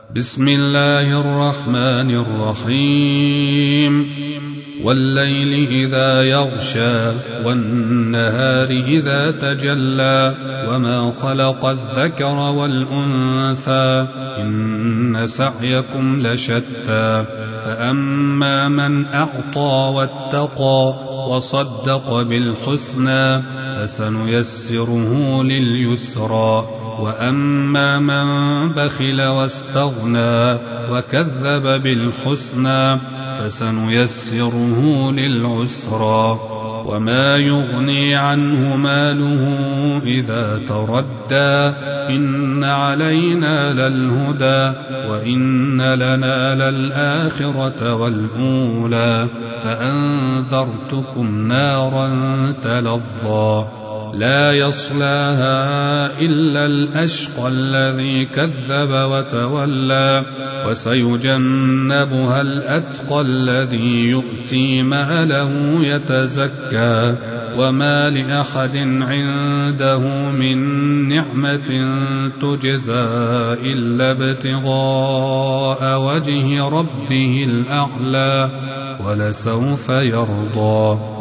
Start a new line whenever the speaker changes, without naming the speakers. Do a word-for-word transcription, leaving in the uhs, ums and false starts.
بسم الله الرحمن الرحيم والليل إذا يغشى والنهار إذا تجلى وما خلق الذكر والأنثى إن سعيكم لشتى فأما من أعطى واتقى وصدق بالحسنى فسنيسره لليسرى وأما من بخل واستغنى وكذب بالحسنى فسنيسره للعسرى وما يغني عنه ماله إذا تردى إن علينا للهدى وإن لنا للآخرة والأولى فأنذرتكم نارا تلظى لا يصلاها إلا الأشقى الذي كذب وتولى وسيجنبها الأتقى الذي يؤتي ماله يتزكى وما لأحد عنده من نعمة تجزى إلا ابتغاء وجه ربه الأعلى ولسوف يرضى.